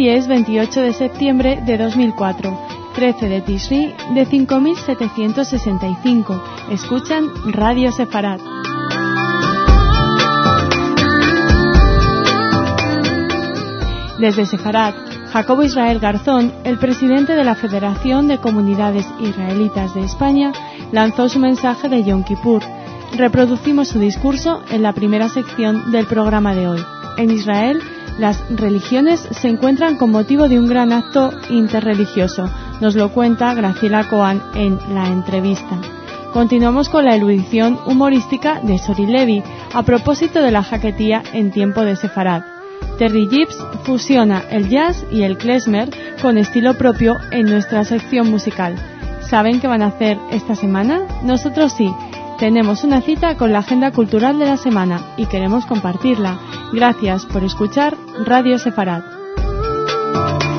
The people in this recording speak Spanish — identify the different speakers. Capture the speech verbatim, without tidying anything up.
Speaker 1: Hoy es veintiocho de septiembre de dos mil cuatro, trece de Tishri de cinco mil setecientos sesenta y cinco. Escuchan Radio Sefarad. Desde Sefarad, Jacobo Israel Garzón, el presidente de la Federación de Comunidades Israelitas de España, lanzó su mensaje de Yom Kippur. Reproducimos su discurso en la primera sección del programa de hoy. En Israel, las religiones se encuentran con motivo de un gran acto interreligioso. Nos lo cuenta Graciela Coan en La Entrevista. Continuamos con la erudición humorística de Sori Levi a propósito de la jaquetía en tiempo de Sefarad. Terry Gibbs fusiona el jazz y el klezmer con estilo propio en nuestra sección musical. ¿Saben qué van a hacer esta semana? Nosotros sí. Tenemos una cita con la agenda cultural de la semana y queremos compartirla. Gracias por escuchar Radio Sefarad.